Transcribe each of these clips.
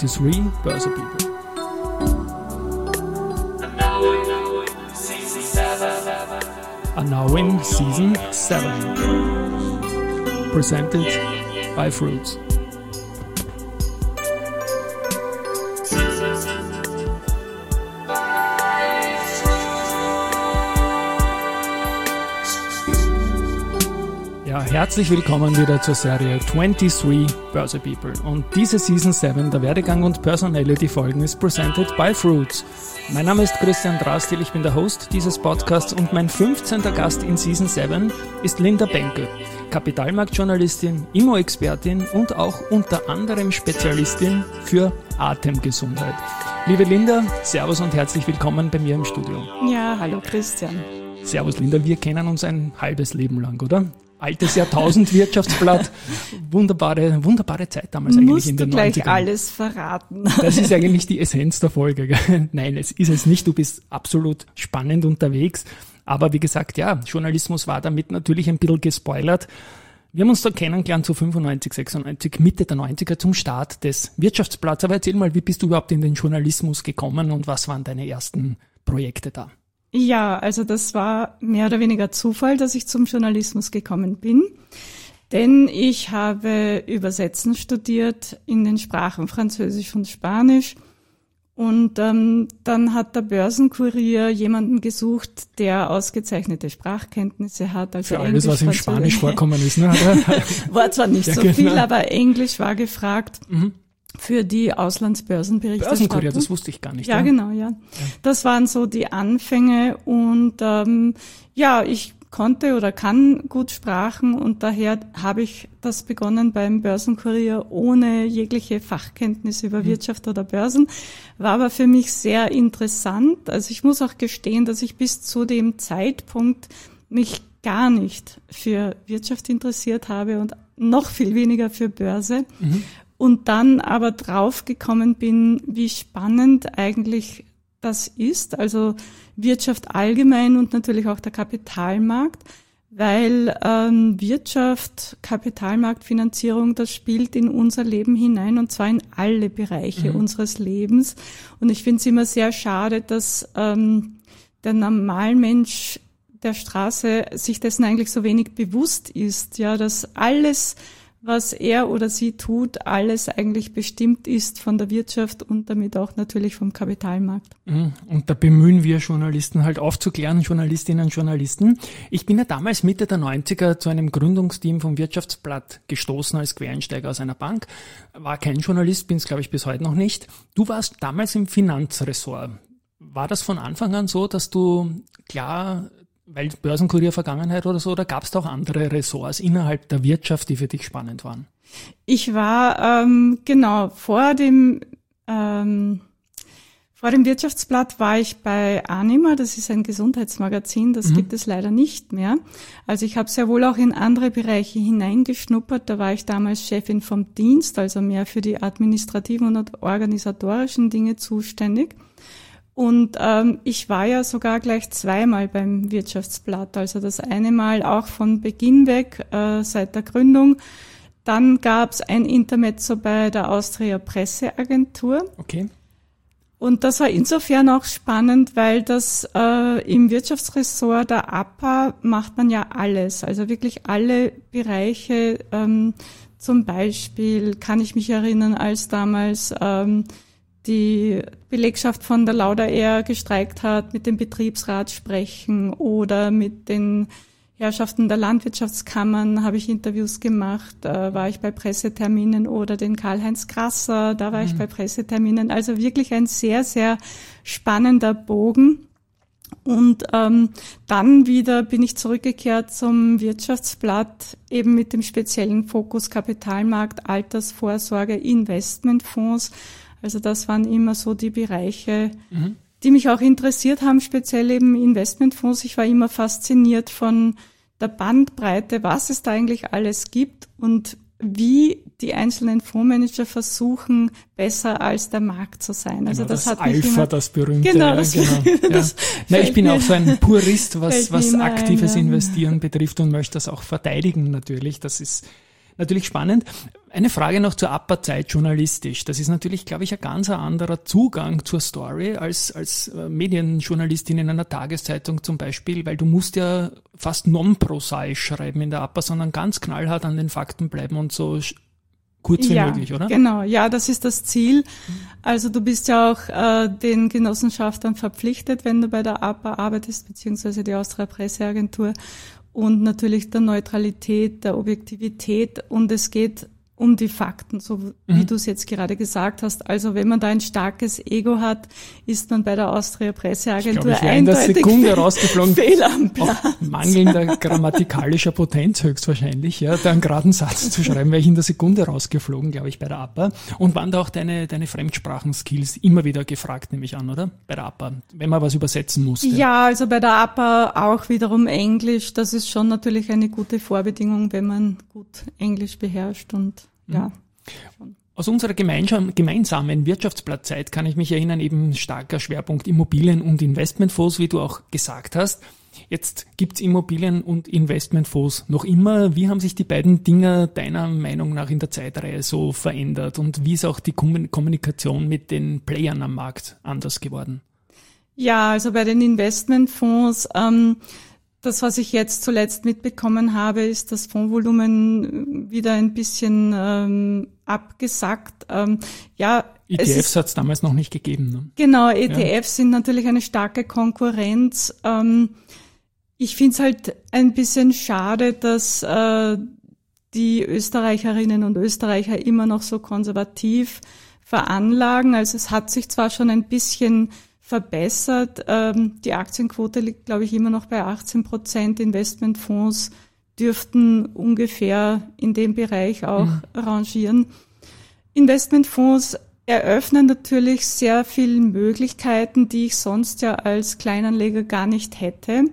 23 Börse People. Are now in Season 7. Presented by Fruits. Ja, herzlich willkommen wieder zur Serie 23 Börse People. Und diese Season 7, der Werdegang und Personality Folgen, ist presented by Fruits. Mein Name ist Christian Drastil, ich bin der Host dieses Podcasts und mein 15. Gast in Season 7 ist Linda Benkel, Kapitalmarktjournalistin, Immo-Expertin und auch unter anderem Spezialistin für Atemgesundheit. Liebe Linda, Servus und herzlich willkommen bei mir im Studio. Ja, hallo Christian. Servus Linda, wir kennen uns ein halbes Leben lang, oder? Altes Jahrtausend-Wirtschaftsblatt. Wunderbare Zeit damals eigentlich Musst in den 90ern. Musst du gleich alles verraten. Das ist eigentlich die Essenz der Folge. Gell? Nein, es ist es nicht. Du bist absolut spannend unterwegs. Aber wie gesagt, ja, Journalismus war damit natürlich ein bisschen gespoilert. Wir haben uns da kennengelernt zu 95, 96, Mitte der 90er zum Start des Wirtschaftsblatts. Aber erzähl mal, wie bist du überhaupt in den Journalismus gekommen und was waren deine ersten Projekte da? Ja, also das war mehr oder weniger Zufall, dass ich zum Journalismus gekommen bin. Denn ich habe Übersetzen studiert in den Sprachen Französisch und Spanisch. Und dann hat der Börsenkurier jemanden gesucht, der ausgezeichnete Sprachkenntnisse hat. Also für alles, was in Spanisch vorkommen ist. Ne? War zwar nicht so viel, aber Englisch war gefragt. Mhm. Für die Auslandsbörsenberichterstattung. Börsenkurier, das wusste ich gar nicht. Ja, genau, ja. Das waren so die Anfänge und ich konnte oder kann gut Sprachen und daher habe ich das begonnen beim Börsenkurier ohne jegliche Fachkenntnis über Wirtschaft oder Börsen. War aber für mich sehr interessant. Also ich muss auch gestehen, dass ich bis zu dem Zeitpunkt mich gar nicht für Wirtschaft interessiert habe und noch viel weniger für Börse. Mhm. Und dann aber draufgekommen bin, wie spannend eigentlich das ist, also Wirtschaft allgemein und natürlich auch der Kapitalmarkt, weil Wirtschaft, Kapitalmarktfinanzierung, das spielt in unser Leben hinein und zwar in alle Bereiche unseres Lebens. Und ich finde es immer sehr schade, dass der Normalmensch der Straße sich dessen eigentlich so wenig bewusst ist, ja, dass alles, was er oder sie tut, alles eigentlich bestimmt ist von der Wirtschaft und damit auch natürlich vom Kapitalmarkt. Und da bemühen wir Journalisten halt aufzuklären, Journalistinnen und Journalisten. Ich bin ja damals Mitte der 90er zu einem Gründungsteam vom Wirtschaftsblatt gestoßen als Quereinsteiger aus einer Bank. War kein Journalist, bin es glaube ich bis heute noch nicht. Du warst damals im Finanzressort. War das von Anfang an so, dass du klar, weil Börsenkurier Vergangenheit oder so, oder gab es da auch andere Ressorts innerhalb der Wirtschaft, die für dich spannend waren? Ich war vor dem Wirtschaftsblatt war ich bei Anima, das ist ein Gesundheitsmagazin, das gibt es leider nicht mehr. Also ich habe sehr wohl auch in andere Bereiche hineingeschnuppert, da war ich damals Chefin vom Dienst, also mehr für die administrativen und organisatorischen Dinge zuständig. Und ich war ja sogar gleich zweimal beim Wirtschaftsblatt, also das eine Mal auch von Beginn weg, seit der Gründung. Dann gab's ein Intermezzo bei der Austria Presseagentur. Okay. Und das war insofern auch spannend, weil das im Wirtschaftsressort der APA macht man ja alles, also wirklich alle Bereiche. Zum Beispiel kann ich mich erinnern, als damals die Belegschaft von der Lauda Air gestreikt hat, mit dem Betriebsrat sprechen oder mit den Herrschaften der Landwirtschaftskammern habe ich Interviews gemacht, war ich bei Presseterminen oder den Karl-Heinz Grasser, da war ich bei Presseterminen. Also wirklich ein sehr, sehr spannender Bogen. Und dann wieder bin ich zurückgekehrt zum Wirtschaftsblatt, eben mit dem speziellen Fokus Kapitalmarkt, Altersvorsorge, Investmentfonds. Also das waren immer so die Bereiche, die mich auch interessiert haben, speziell eben Investmentfonds. Ich war immer fasziniert von der Bandbreite, was es da eigentlich alles gibt und wie die einzelnen Fondsmanager versuchen, besser als der Markt zu sein. Also genau, das hat Alpha, mich immer, das berühmte. Genau, das ich bin auch so ein Purist, was aktives Investieren betrifft und möchte das auch verteidigen natürlich. Das ist Natürlich spannend. Eine Frage noch zur APA-Zeit journalistisch. Das ist natürlich, glaube ich, ein ganz anderer Zugang zur Story als Medienjournalistin in einer Tageszeitung zum Beispiel, weil du musst ja fast non-prosaisch schreiben in der APA, sondern ganz knallhart an den Fakten bleiben und so kurz wie möglich, oder? Genau, ja, das ist das Ziel. Also du bist ja auch den Genossenschaftern verpflichtet, wenn du bei der APA arbeitest, beziehungsweise die Austria Presseagentur, und natürlich der Neutralität, der Objektivität, und es geht um die Fakten, so wie du es jetzt gerade gesagt hast. Also wenn man da ein starkes Ego hat, ist man bei der Austria Presseagentur eindeutig fehl am Platz. Mangelnder grammatikalischer Potenz höchstwahrscheinlich, ja, da einen geraden Satz zu schreiben, wäre ich in der Sekunde rausgeflogen, glaube ich, bei der APA. Und waren da auch deine Fremdsprachenskills immer wieder gefragt, nehme ich an, oder? Bei der APA, wenn man was übersetzen musste. Ja, also bei der APA auch wiederum Englisch. Das ist schon natürlich eine gute Vorbedingung, wenn man gut Englisch beherrscht, und ja. Aus unserer gemeinsamen Wirtschaftsblattzeit kann ich mich erinnern, eben starker Schwerpunkt Immobilien- und Investmentfonds, wie du auch gesagt hast. Jetzt gibt's Immobilien- und Investmentfonds noch immer. Wie haben sich die beiden Dinger deiner Meinung nach in der Zeitreihe so verändert? Und wie ist auch die Kommunikation mit den Playern am Markt anders geworden? Ja, also bei den Investmentfonds, das, was ich jetzt zuletzt mitbekommen habe, ist das Fondsvolumen wieder ein bisschen abgesackt. ETFs hat es damals noch nicht gegeben. Ne? Genau, ETFs sind natürlich eine starke Konkurrenz. Ich finde es halt ein bisschen schade, dass die Österreicherinnen und Österreicher immer noch so konservativ veranlagen. Also es hat sich zwar schon ein bisschen verbessert. Die Aktienquote liegt, glaube ich, immer noch bei 18%. Investmentfonds dürften ungefähr in dem Bereich auch rangieren. Investmentfonds eröffnen natürlich sehr viele Möglichkeiten, die ich sonst ja als Kleinanleger gar nicht hätte.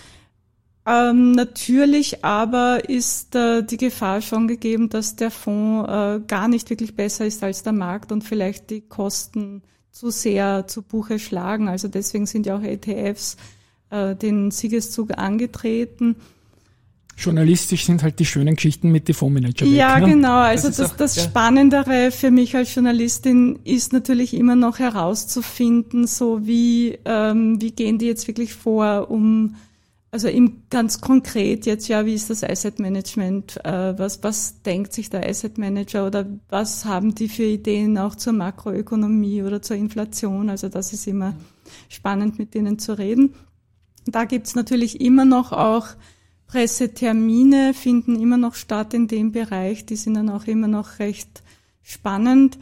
Natürlich aber ist die Gefahr schon gegeben, dass der Fonds gar nicht wirklich besser ist als der Markt und vielleicht die Kosten zu sehr zu Buche schlagen. Also deswegen sind ja auch ETFs den Siegeszug angetreten. Journalistisch sind halt die schönen Geschichten mit den Fondsmanager weg. Ja, ne? genau. Also das Spannendere für mich als Journalistin ist natürlich immer noch herauszufinden, so wie gehen die jetzt wirklich vor, also ganz konkret jetzt, ja, wie ist das Asset Management, was denkt sich der Asset Manager oder was haben die für Ideen auch zur Makroökonomie oder zur Inflation? Also das ist immer spannend, mit denen zu reden. Da gibt's natürlich immer noch auch Pressetermine, finden immer noch statt in dem Bereich, die sind dann auch immer noch recht spannend.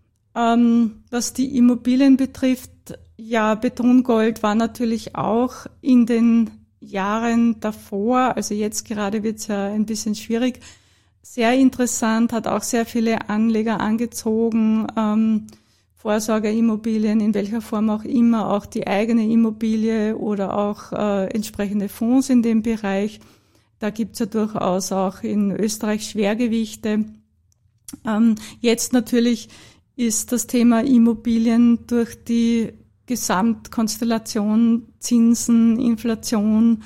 Was die Immobilien betrifft, ja, Betongold war natürlich auch in den Jahren davor, also jetzt gerade wird's ja ein bisschen schwierig, sehr interessant, hat auch sehr viele Anleger angezogen, Vorsorgeimmobilien, in welcher Form auch immer, auch die eigene Immobilie oder auch entsprechende Fonds in dem Bereich. Da gibt's ja durchaus auch in Österreich Schwergewichte. Jetzt natürlich ist das Thema Immobilien durch die Gesamtkonstellation, Zinsen, Inflation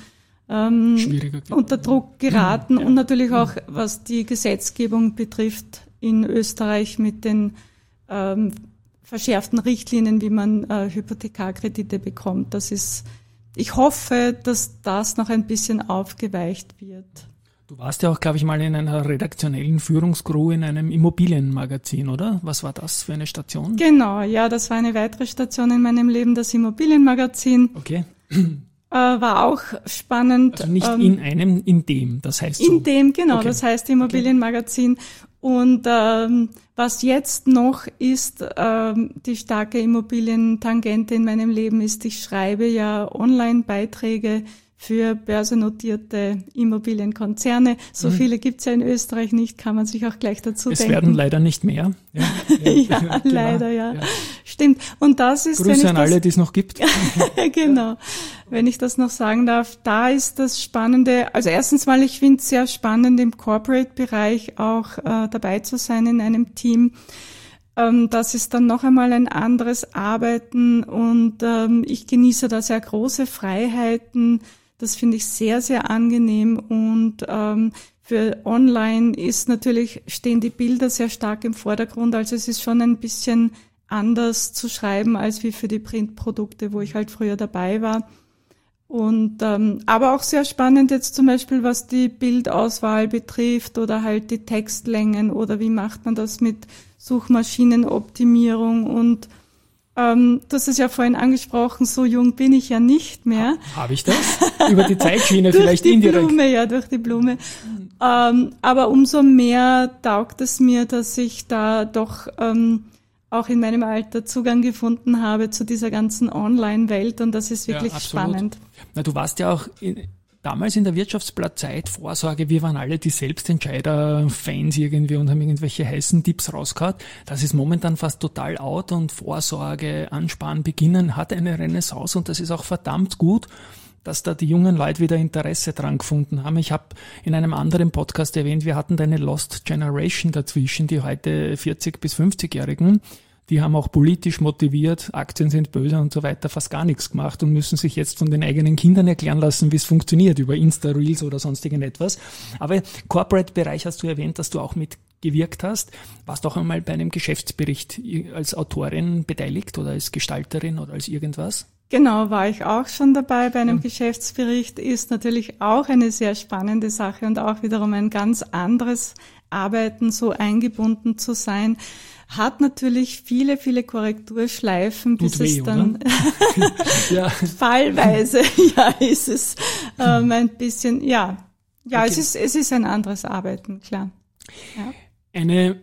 unter Druck geraten und natürlich auch, was die Gesetzgebung betrifft in Österreich mit den verschärften Richtlinien, wie man Hypothekarkredite bekommt. Ich hoffe, dass das noch ein bisschen aufgeweicht wird. Du warst ja auch, glaube ich, mal in einer redaktionellen Führungskrew in einem Immobilienmagazin, oder? Was war das für eine Station? Genau, ja, das war eine weitere Station in meinem Leben, das Immobilienmagazin. Okay. War auch spannend. Also nicht in dem, das heißt so. In dem, genau, okay. Das heißt Immobilienmagazin. Und was jetzt noch ist, die starke Immobilientangente in meinem Leben ist, ich schreibe ja Online-Beiträge für börsennotierte Immobilienkonzerne. So viele gibt's ja in Österreich nicht, kann man sich auch gleich dazu denken. Es werden leider nicht mehr. Ja, ja leider, ja. Stimmt. Und das ist, Grüße an alle, die es noch gibt. Genau. Wenn ich das noch sagen darf, da ist das Spannende, also erstens mal, ich finde es sehr spannend, im Corporate-Bereich auch dabei zu sein in einem Team. Das ist dann noch einmal ein anderes Arbeiten und ich genieße da sehr große Freiheiten. Das finde ich sehr, sehr angenehm und für online stehen die Bilder sehr stark im Vordergrund. Also es ist schon ein bisschen anders zu schreiben als wie für die Printprodukte, wo ich halt früher dabei war. Und aber auch sehr spannend jetzt zum Beispiel, was die Bildauswahl betrifft oder halt die Textlängen oder wie macht man das mit Suchmaschinenoptimierung und du hast es ja vorhin angesprochen, so jung bin ich ja nicht mehr. Habe ich das? Über die Zeitschiene vielleicht indirekt. Durch die Blume. Aber umso mehr taugt es mir, dass ich da doch auch in meinem Alter Zugang gefunden habe zu dieser ganzen Online-Welt und das ist wirklich spannend. Na, du warst ja auch damals in der Wirtschaftsblattzeit Vorsorge, wir waren alle die Selbstentscheider-Fans irgendwie und haben irgendwelche heißen Tipps rausgehauen. Das ist momentan fast total out und Vorsorge, Ansparen, Beginnen hat eine Renaissance und das ist auch verdammt gut, dass da die jungen Leute wieder Interesse dran gefunden haben. Ich habe in einem anderen Podcast erwähnt, wir hatten da eine Lost Generation dazwischen, die heute 40- bis 50-Jährigen, die haben auch politisch motiviert, Aktien sind böse und so weiter, fast gar nichts gemacht und müssen sich jetzt von den eigenen Kindern erklären lassen, wie es funktioniert, über Insta-Reels oder sonst irgendetwas. Aber Corporate-Bereich hast du erwähnt, dass du auch mitgewirkt hast. Warst du auch einmal bei einem Geschäftsbericht als Autorin beteiligt oder als Gestalterin oder als irgendwas? Genau, war ich auch schon dabei bei einem Geschäftsbericht, ist natürlich auch eine sehr spannende Sache und auch wiederum ein ganz anderes Arbeiten, so eingebunden zu sein. Hat natürlich viele, viele Korrekturschleifen, bis es dann ja. fallweise, ist es ein bisschen, okay. Es ist ein anderes Arbeiten, klar. Ja. Eine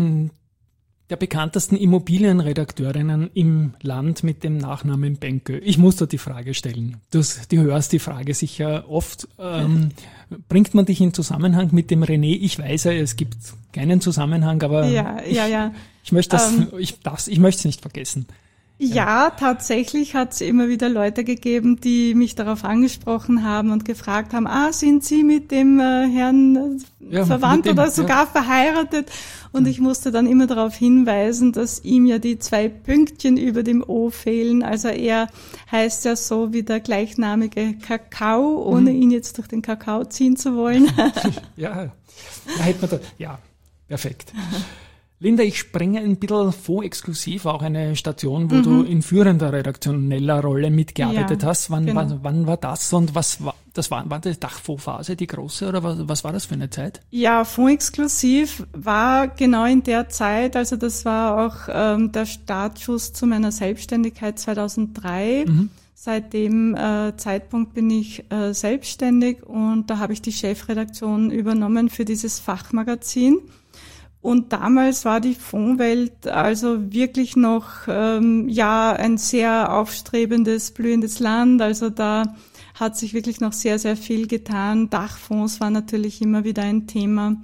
der bekanntesten Immobilienredakteurinnen im Land mit dem Nachnamen Benke. Ich muss da die Frage stellen. Du hörst die Frage sicher oft. Bringt man dich in Zusammenhang mit dem René? Ich weiß ja, es gibt keinen Zusammenhang, aber ja. Ich möchte es nicht vergessen. Ja, tatsächlich hat es immer wieder Leute gegeben, die mich darauf angesprochen haben und gefragt haben, sind Sie mit dem Herrn verwandt oder sogar verheiratet? Und ich musste dann immer darauf hinweisen, dass ihm ja die 2 Pünktchen über dem O fehlen. Also er heißt ja so wie der gleichnamige Kakao, ohne ihn jetzt durch den Kakao ziehen zu wollen. Da hätte man perfekt. Linda, ich springe ein bisschen exklusiv, auch eine Station, wo du in führender redaktioneller Rolle mitgearbeitet hast. Wann war das und was war das? War die Dachfondsphase, die große, oder was war das für eine Zeit? Ja, Fondsexklusiv war genau in der Zeit, also das war auch der Startschuss zu meiner Selbstständigkeit 2003. Seit dem Zeitpunkt bin ich selbstständig und da habe ich die Chefredaktion übernommen für dieses Fachmagazin. Und damals war die Fondswelt also wirklich noch ein sehr aufstrebendes, blühendes Land. Also da hat sich wirklich noch sehr, sehr viel getan. Dachfonds war natürlich immer wieder ein Thema.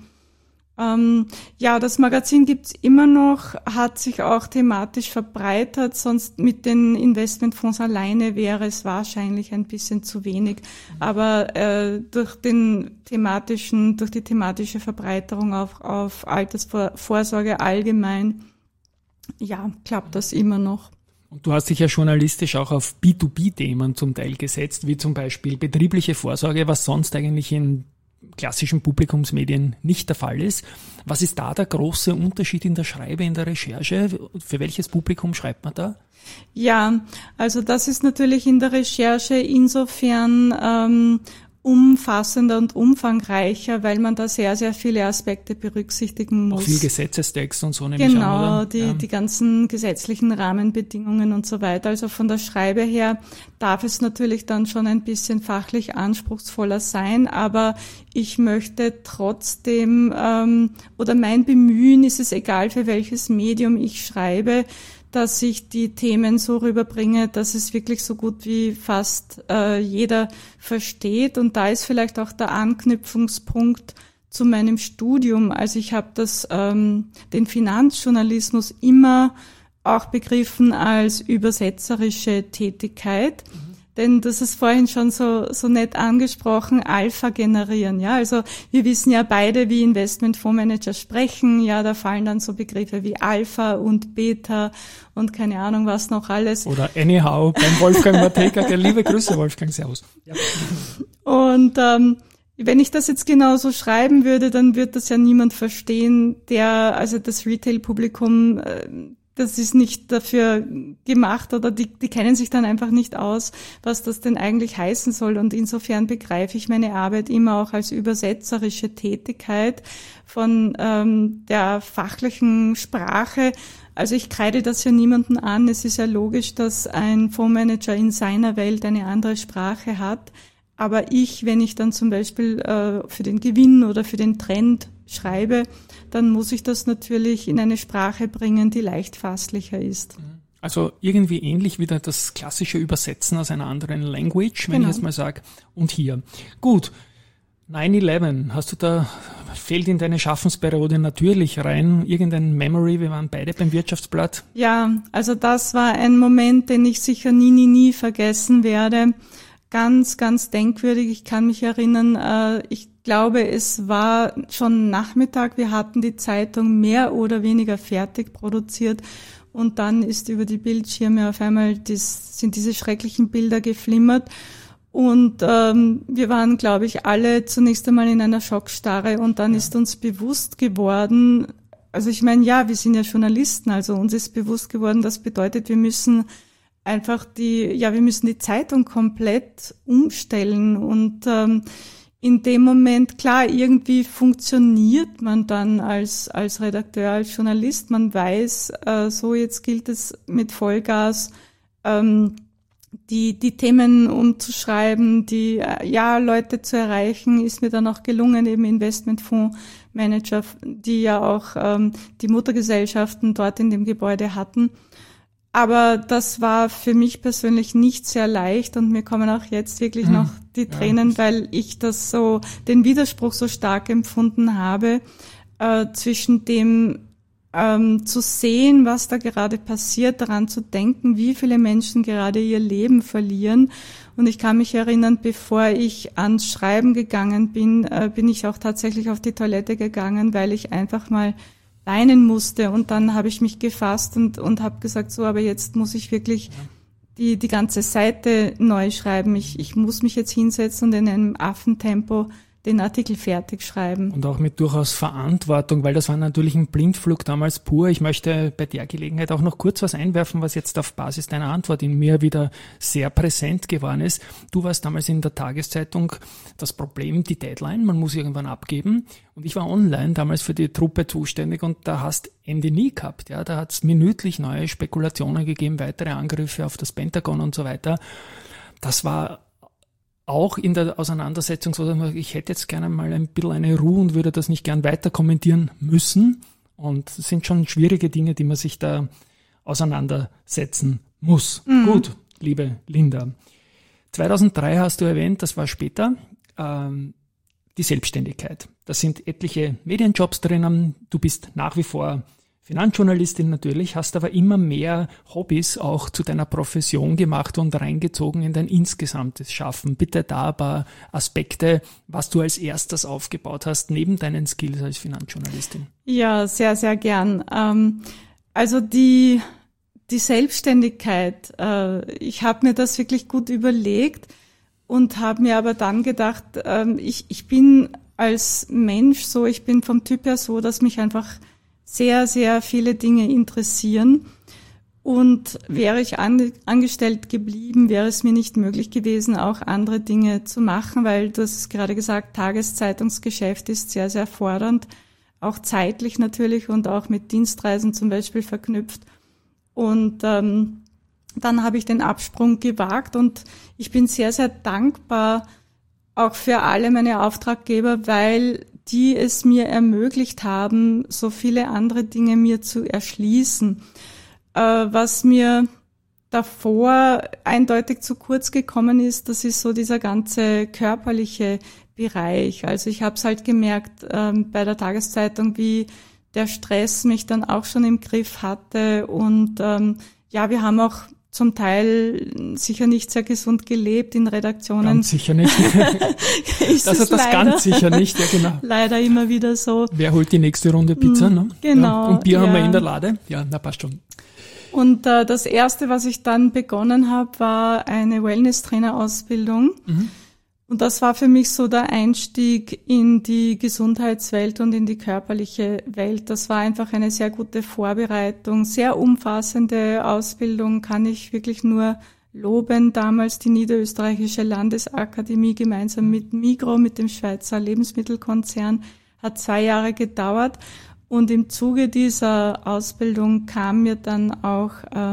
Das Magazin gibt's immer noch, hat sich auch thematisch verbreitert, sonst mit den Investmentfonds alleine wäre es wahrscheinlich ein bisschen zu wenig. Aber durch die thematische Verbreiterung auf Altersvorsorge allgemein, klappt das immer noch. Und du hast dich ja journalistisch auch auf B2B-Themen zum Teil gesetzt, wie zum Beispiel betriebliche Vorsorge, was sonst eigentlich in klassischen Publikumsmedien nicht der Fall ist. Was ist da der große Unterschied in der Schreibe, in der Recherche? Für welches Publikum schreibt man da? Ja, also das ist natürlich in der Recherche insofern umfassender und umfangreicher, weil man da sehr, sehr viele Aspekte berücksichtigen muss. Auch viel Gesetzestext und so nehme ich an, oder? Die ganzen gesetzlichen Rahmenbedingungen und so weiter. Also von der Schreibe her darf es natürlich dann schon ein bisschen fachlich anspruchsvoller sein, aber ich möchte trotzdem, oder mein Bemühen ist es egal, für welches Medium ich schreibe, dass ich die Themen so rüberbringe, dass es wirklich so gut wie fast jeder versteht. Und da ist vielleicht auch der Anknüpfungspunkt zu meinem Studium. Also ich habe den Finanzjournalismus immer auch begriffen als übersetzerische Tätigkeit, Denn das ist vorhin schon so nett angesprochen, Alpha generieren. Ja, also wir wissen ja beide, wie Investmentfondsmanager sprechen. Ja, da fallen dann so Begriffe wie Alpha und Beta und keine Ahnung was noch alles. Oder Anyhow beim Wolfgang Matejka. Liebe Grüße, Wolfgang, servus. Ja. Und wenn ich das jetzt genauso schreiben würde, dann wird das ja niemand verstehen, also das Retail-Publikum, das ist nicht dafür gemacht oder die kennen sich dann einfach nicht aus, was das denn eigentlich heißen soll. Und insofern begreife ich meine Arbeit immer auch als übersetzerische Tätigkeit von der fachlichen Sprache. Also ich kreide das ja niemanden an. Es ist ja logisch, dass ein Fondsmanager in seiner Welt eine andere Sprache hat. Aber wenn ich dann zum Beispiel für den Gewinn oder für den Trend schreibe, dann muss ich das natürlich in eine Sprache bringen, die leicht fasslicher ist. Also irgendwie ähnlich wie das klassische Übersetzen aus einer anderen Language, wenn ich jetzt mal sage. Und hier. Gut, 9/11, fällt in deine Schaffensperiode natürlich rein, irgendein Memory, wir waren beide beim Wirtschaftsblatt. Ja, also das war ein Moment, den ich sicher nie vergessen werde. Ganz, ganz denkwürdig. Ich kann mich erinnern, ich glaube, es war schon Nachmittag. Wir hatten die Zeitung mehr oder weniger fertig produziert und dann ist über die Bildschirme auf einmal sind diese schrecklichen Bilder geflimmert und wir waren, glaube ich, alle zunächst einmal in einer Schockstarre und dann ist uns bewusst geworden, also ich meine, ja, wir sind ja Journalisten, also uns ist bewusst geworden, das bedeutet, wir müssen die Zeitung komplett umstellen und in dem Moment, klar, irgendwie funktioniert man dann als Redakteur, als Journalist, man weiß, so jetzt gilt es mit Vollgas, die Themen umzuschreiben, die Leute zu erreichen, ist mir dann auch gelungen, eben Investmentfondsmanager, die ja auch die Muttergesellschaften dort in dem Gebäude hatten. Aber das war für mich persönlich nicht sehr leicht und mir kommen auch jetzt wirklich noch die Tränen, weil ich den Widerspruch so stark empfunden habe, zwischen dem zu sehen, was da gerade passiert, daran zu denken, wie viele Menschen gerade ihr Leben verlieren. Und ich kann mich erinnern, bevor ich ans Schreiben gegangen bin, bin ich auch tatsächlich auf die Toilette gegangen, weil ich einfach mal weinen musste und dann habe ich mich gefasst und habe gesagt, so, aber jetzt muss ich wirklich die ganze Seite neu schreiben. Ich muss mich jetzt hinsetzen und in einem Affentempo den Artikel fertig schreiben. Und auch mit durchaus Verantwortung, weil das war natürlich ein Blindflug damals pur. Ich möchte bei der Gelegenheit auch noch kurz was einwerfen, was jetzt auf Basis deiner Antwort in mir wieder sehr präsent geworden ist. Du warst damals in der Tageszeitung das Problem, die Deadline, man muss irgendwann abgeben. Und ich war online damals für die Truppe zuständig und da hast Ende nie gehabt. Ja, da hat es minütlich neue Spekulationen gegeben, weitere Angriffe auf das Pentagon und so weiter. Das war auch in der Auseinandersetzung so, ich hätte jetzt gerne mal ein bisschen eine Ruhe und würde das nicht gern weiter kommentieren müssen. Und es sind schon schwierige Dinge, die man sich da auseinandersetzen muss. Gut, liebe Linda. 2003 hast du erwähnt, das war später, die Selbstständigkeit. Da sind etliche Medienjobs drinnen. Du bist nach wie vor Finanzjournalistin natürlich, hast aber immer mehr Hobbys auch zu deiner Profession gemacht und reingezogen in dein insgesamtes Schaffen. Bitte da ein paar Aspekte, was du als erstes aufgebaut hast, neben deinen Skills als Finanzjournalistin. Ja, sehr, sehr gern. Also die Selbstständigkeit, ich habe mir das wirklich gut überlegt und habe mir aber dann gedacht, ich bin als Mensch so, ich bin vom Typ her so, dass mich einfach sehr, sehr viele Dinge interessieren. Und wäre ich angestellt geblieben, wäre es mir nicht möglich gewesen, auch andere Dinge zu machen, weil du hast gerade gesagt, Tageszeitungsgeschäft ist sehr, sehr fordernd, auch zeitlich natürlich und auch mit Dienstreisen zum Beispiel verknüpft. Und dann habe ich den Absprung gewagt und ich bin sehr, sehr dankbar auch für alle meine Auftraggeber, weil die es mir ermöglicht haben, so viele andere Dinge mir zu erschließen. Was mir davor eindeutig zu kurz gekommen ist, das ist so dieser ganze körperliche Bereich. Also ich habe es halt gemerkt bei der Tageszeitung, wie der Stress mich dann auch schon im Griff hatte. Und wir haben auch zum Teil sicher nicht sehr gesund gelebt in Redaktionen. Ganz sicher nicht. Das ganz sicher nicht, ja genau. Leider immer wieder so. Wer holt die nächste Runde Pizza? Ne? Genau. Ja, und Bier haben wir in der Lade. Ja, na passt schon. Und das Erste, was ich dann begonnen habe, war eine Wellness-Trainer-Ausbildung. Mhm. Und das war für mich so der Einstieg in die Gesundheitswelt und in die körperliche Welt. Das war einfach eine sehr gute Vorbereitung, sehr umfassende Ausbildung, kann ich wirklich nur loben. Damals die Niederösterreichische Landesakademie gemeinsam mit Migros, mit dem Schweizer Lebensmittelkonzern, hat 2 Jahre gedauert. Und im Zuge dieser Ausbildung kam mir dann auch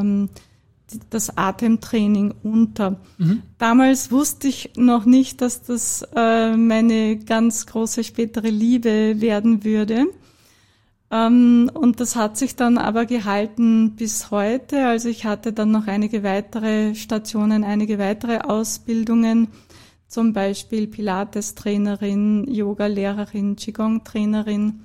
das Atemtraining unter. Mhm. Damals wusste ich noch nicht, dass das meine ganz große spätere Liebe werden würde. Und das hat sich dann aber gehalten bis heute. Also ich hatte dann noch einige weitere Stationen, einige weitere Ausbildungen, zum Beispiel Pilates-Trainerin, Yoga-Lehrerin, Qigong-Trainerin.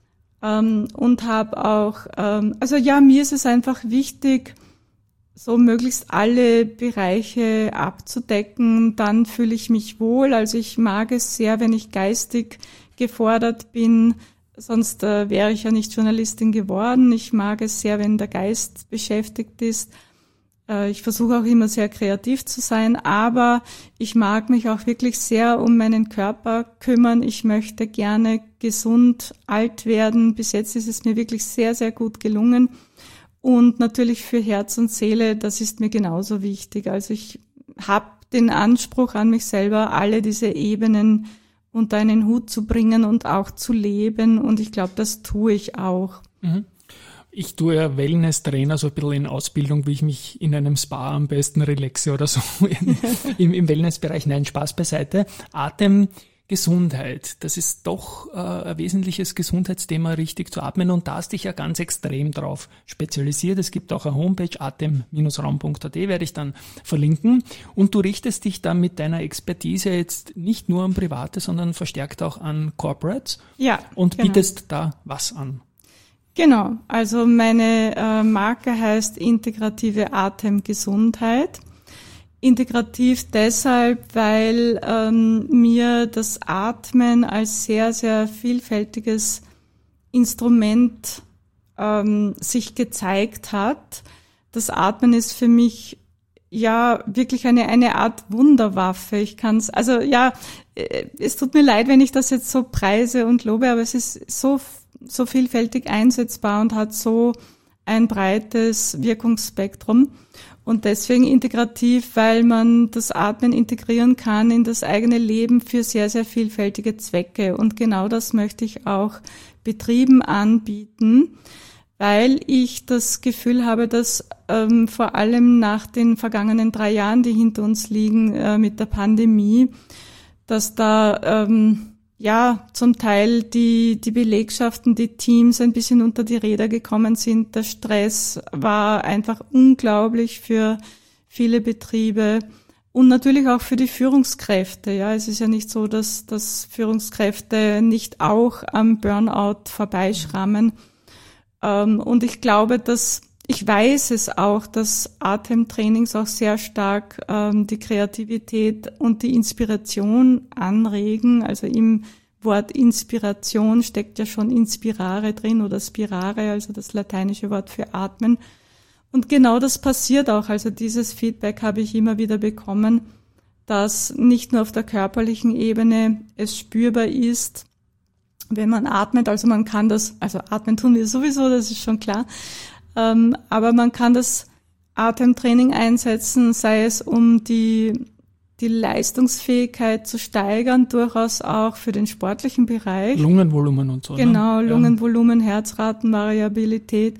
Und habe auch, mir ist es einfach wichtig, so möglichst alle Bereiche abzudecken, dann fühle ich mich wohl. Also ich mag es sehr, wenn ich geistig gefordert bin, sonst wäre ich ja nicht Journalistin geworden. Ich mag es sehr, wenn der Geist beschäftigt ist. Ich versuche auch immer sehr kreativ zu sein, aber ich mag mich auch wirklich sehr um meinen Körper kümmern. Ich möchte gerne gesund alt werden. Bis jetzt ist es mir wirklich sehr, sehr gut gelungen. Und natürlich für Herz und Seele, das ist mir genauso wichtig. Also ich habe den Anspruch an mich selber, alle diese Ebenen unter einen Hut zu bringen und auch zu leben. Und ich glaube, das tue ich auch. Mhm. Ich tue ja Wellness-Trainer so ein bisschen in Ausbildung, wie ich mich in einem Spa am besten relaxe oder so im Wellnessbereich. Nein, Spaß beiseite. Atemgesundheit, das ist doch ein wesentliches Gesundheitsthema, richtig zu atmen, und da hast dich ja ganz extrem drauf spezialisiert. Es gibt auch eine Homepage, atem-raum.at, werde ich dann verlinken, und du richtest dich dann mit deiner Expertise jetzt nicht nur an Private, sondern verstärkt auch an Corporates, ja, und genau. bietest da was an. Genau, also meine Marke heißt Integrative Atemgesundheit. Integrativ deshalb, weil mir das Atmen als sehr, sehr vielfältiges Instrument sich gezeigt hat. Das Atmen ist für mich ja wirklich eine Art Wunderwaffe. Ich kann's, also ja, es tut mir leid, wenn ich das jetzt so preise und lobe, aber es ist so vielfältig einsetzbar und hat so ein breites Wirkungsspektrum. Und deswegen integrativ, weil man das Atmen integrieren kann in das eigene Leben für sehr, sehr vielfältige Zwecke. Und genau das möchte ich auch Betrieben anbieten, weil ich das Gefühl habe, dass vor allem nach den vergangenen 3 Jahren, die hinter uns liegen mit der Pandemie, dass da zum Teil die Belegschaften, die Teams ein bisschen unter die Räder gekommen sind. Der Stress war einfach unglaublich für viele Betriebe und natürlich auch für die Führungskräfte. Ja, es ist ja nicht so, dass Führungskräfte nicht auch am Burnout vorbeischrammen. Und ich glaube, ich weiß es auch, dass Atemtrainings auch sehr stark die Kreativität und die Inspiration anregen. Also im Wort Inspiration steckt ja schon Inspirare drin oder Spirare, also das lateinische Wort für Atmen. Und genau das passiert auch. Also dieses Feedback habe ich immer wieder bekommen, dass nicht nur auf der körperlichen Ebene es spürbar ist, wenn man atmet. Also man kann das, also atmen tun wir sowieso, das ist schon klar. Aber man kann das Atemtraining einsetzen, sei es um die Leistungsfähigkeit zu steigern, durchaus auch für den sportlichen Bereich. Lungenvolumen und so. Genau, ne? Lungenvolumen, Herzratenvariabilität.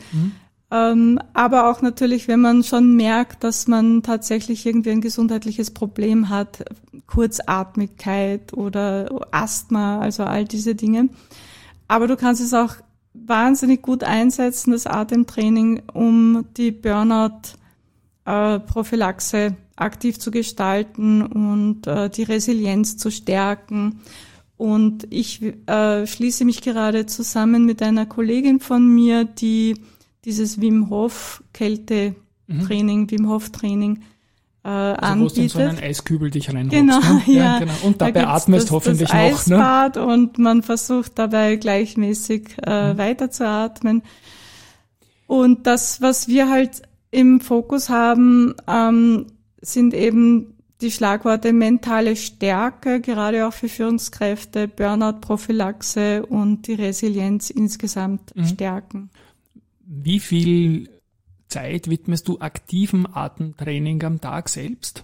Aber auch natürlich, wenn man schon merkt, dass man tatsächlich irgendwie ein gesundheitliches Problem hat, Kurzatmigkeit oder Asthma, also all diese Dinge. Aber du kannst es auch wahnsinnig gut einsetzen, das Atemtraining, um die Burnout-Prophylaxe aktiv zu gestalten und die Resilienz zu stärken. Und ich schließe mich gerade zusammen mit einer Kollegin von mir, die dieses Wim Hof Training, Wim Hof Training anbietet. Wo du in so einen Eiskübel dich reinholst. Genau, ne? ja. Genau. Und dabei atmest hoffentlich das noch. Eisbad, ne? Und man versucht dabei gleichmäßig weiter zu atmen. Und das, was wir halt im Fokus haben, sind eben die Schlagworte mentale Stärke, gerade auch für Führungskräfte, Burnout-Prophylaxe und die Resilienz insgesamt stärken. Wie viel Zeit widmest du aktivem Atemtraining am Tag selbst?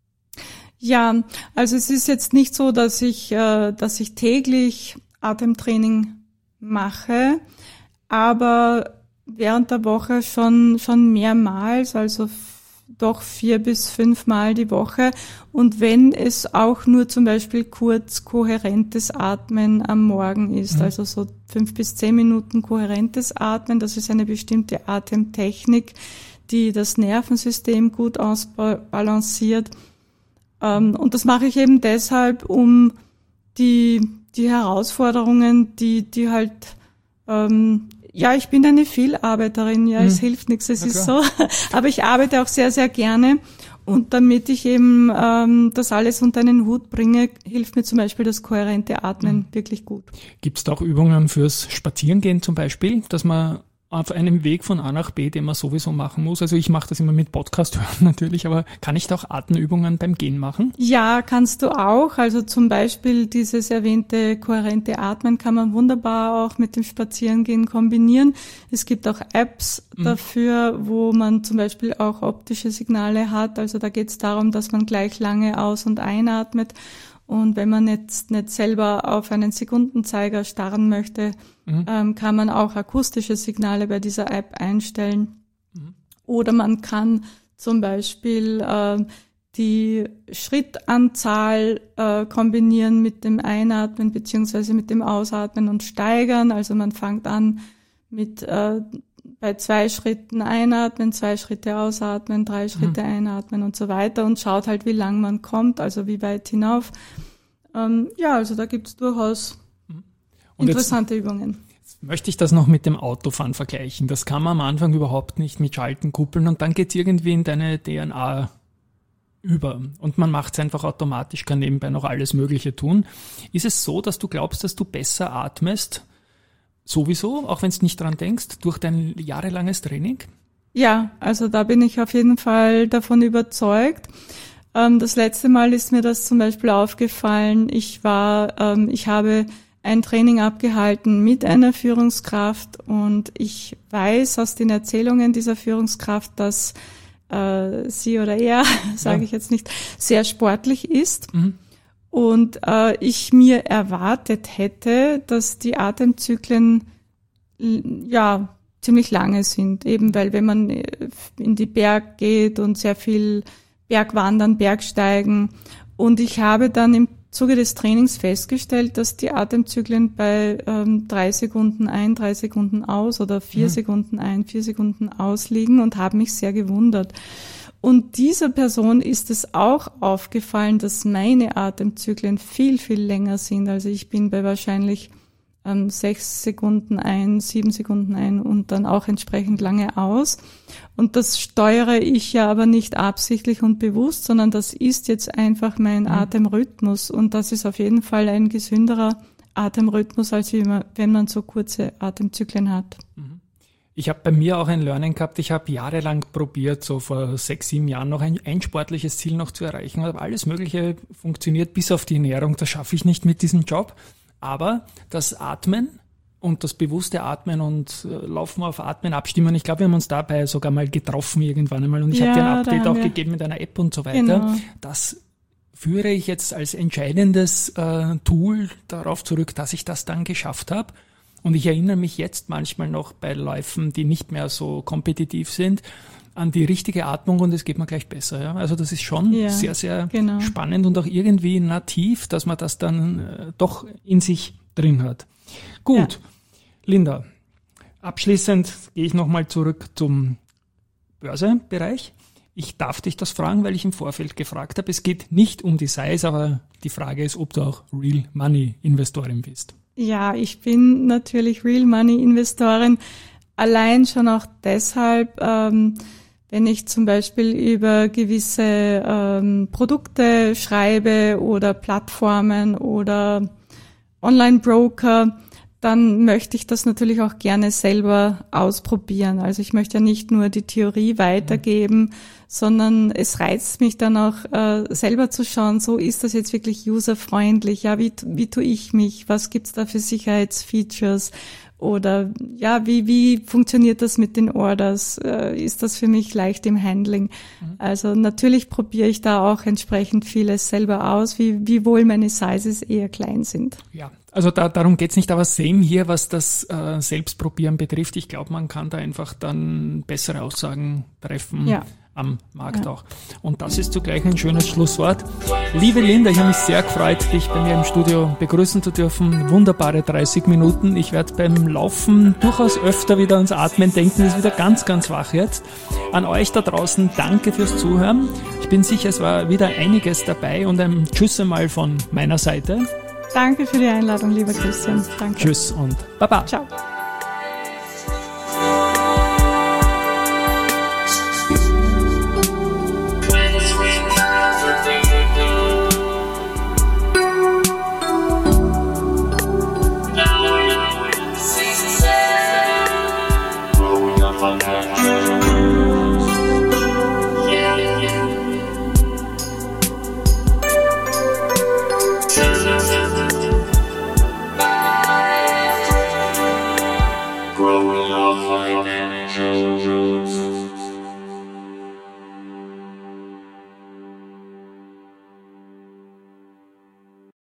Ja, also es ist jetzt nicht so, dass ich täglich Atemtraining mache, aber während der Woche schon mehrmals, also doch 4 bis 5 Mal die Woche. Und wenn es auch nur zum Beispiel kurz kohärentes Atmen am Morgen ist, also so 5 bis 10 Minuten kohärentes Atmen, das ist eine bestimmte Atemtechnik, die das Nervensystem gut ausbalanciert. Und das mache ich eben deshalb, um die Herausforderungen, die halt ich bin eine Vielarbeiterin, es hilft nichts, es ist so. Aber ich arbeite auch sehr, sehr gerne. Und damit ich eben das alles unter einen Hut bringe, hilft mir zum Beispiel das kohärente Atmen wirklich gut. Gibt es da auch Übungen fürs Spazierengehen zum Beispiel, dass man auf einem Weg von A nach B, den man sowieso machen muss? Also ich mache das immer mit Podcast hören natürlich, aber kann ich da auch Atemübungen beim Gehen machen? Ja, kannst du auch. Also zum Beispiel dieses erwähnte kohärente Atmen kann man wunderbar auch mit dem Spazierengehen kombinieren. Es gibt auch Apps dafür, wo man zum Beispiel auch optische Signale hat. Also da geht es darum, dass man gleich lange aus- und einatmet. Und wenn man jetzt nicht selber auf einen Sekundenzeiger starren möchte, kann man auch akustische Signale bei dieser App einstellen. Oder man kann zum Beispiel die Schrittanzahl kombinieren mit dem Einatmen beziehungsweise mit dem Ausatmen und steigern. Also man fängt an mit bei 2 Schritten einatmen, 2 Schritte ausatmen, 3 Schritte einatmen und so weiter und schaut halt, wie lang man kommt, also wie weit hinauf. Also da gibt's durchaus interessante Übungen. Jetzt möchte ich das noch mit dem Autofahren vergleichen. Das kann man am Anfang überhaupt nicht mit Schalten, Kuppeln und dann geht's irgendwie in deine DNA über und man macht's einfach automatisch, kann nebenbei noch alles Mögliche tun. Ist es so, dass du glaubst, dass du besser atmest, sowieso, auch wenn du nicht dran denkst, durch dein jahrelanges Training? Ja, also da bin ich auf jeden Fall davon überzeugt. Das letzte Mal ist mir das zum Beispiel aufgefallen. Ich habe ein Training abgehalten mit einer Führungskraft und ich weiß aus den Erzählungen dieser Führungskraft, dass sie oder er, sage ich jetzt nicht, sehr sportlich ist. Und ich mir erwartet hätte, dass die Atemzyklen ziemlich lange sind, eben weil wenn man in die Berg geht und sehr viel Bergwandern, Bergsteigen und ich habe dann im Zuge des Trainings festgestellt, dass die Atemzyklen bei 3 Sekunden ein, 3 Sekunden aus oder 4 Sekunden ein, 4 Sekunden aus liegen und habe mich sehr gewundert. Und dieser Person ist es auch aufgefallen, dass meine Atemzyklen viel, viel länger sind. Also ich bin bei wahrscheinlich 6 Sekunden ein, 7 Sekunden ein und dann auch entsprechend lange aus. Und das steuere ich ja aber nicht absichtlich und bewusst, sondern das ist jetzt einfach mein Atemrhythmus. Und das ist auf jeden Fall ein gesünderer Atemrhythmus, als wenn man so kurze Atemzyklen hat. Ich habe bei mir auch ein Learning gehabt. Ich habe jahrelang probiert, so vor 6, 7 Jahren noch ein sportliches Ziel noch zu erreichen. Aber alles Mögliche funktioniert bis auf die Ernährung. Das schaffe ich nicht mit diesem Job. Aber das Atmen und das bewusste Atmen und Laufen auf Atmen abstimmen, ich glaube, wir haben uns dabei sogar mal getroffen irgendwann einmal und ich habe dir ein Update auch gegeben mit einer App und so weiter. Genau. Das führe ich jetzt als entscheidendes Tool darauf zurück, dass ich das dann geschafft habe. Und ich erinnere mich jetzt manchmal noch bei Läufen, die nicht mehr so kompetitiv sind, an die richtige Atmung und es geht mir gleich besser. Ja? Also das ist schon sehr, sehr spannend und auch irgendwie nativ, dass man das dann doch in sich drin hat. Gut, Linda, abschließend gehe ich nochmal zurück zum Börsebereich. Ich darf dich das fragen, weil ich im Vorfeld gefragt habe. Es geht nicht um die Size, aber die Frage ist, ob du auch Real Money Investorin bist. Ja, ich bin natürlich Real Money Investorin. Allein schon auch deshalb, Wenn ich zum Beispiel über gewisse Produkte schreibe oder Plattformen oder Online-Broker, dann möchte ich das natürlich auch gerne selber ausprobieren. Also ich möchte ja nicht nur die Theorie weitergeben, sondern es reizt mich dann auch selber zu schauen, so ist das jetzt wirklich userfreundlich, ja, wie tue ich mich, was gibt's da für Sicherheitsfeatures oder ja, wie funktioniert das mit den Orders, ist das für mich leicht im Handling? Also natürlich probiere ich da auch entsprechend vieles selber aus, wiewohl meine Sizes eher klein sind. Ja. Also darum geht's nicht, aber same hier, was das Selbstprobieren betrifft. Ich glaube, man kann da einfach dann bessere Aussagen treffen am Markt auch. Und das ist zugleich ein schönes Schlusswort. Liebe Linda, ich habe mich sehr gefreut, dich bei mir im Studio begrüßen zu dürfen. Wunderbare 30 Minuten. Ich werde beim Laufen durchaus öfter wieder ans Atmen denken. Ist wieder ganz, ganz wach jetzt. An euch da draußen, danke fürs Zuhören. Ich bin sicher, es war wieder einiges dabei und ein Tschüss einmal von meiner Seite. Danke für die Einladung, lieber Christian. Danke. Tschüss und Baba. Ciao.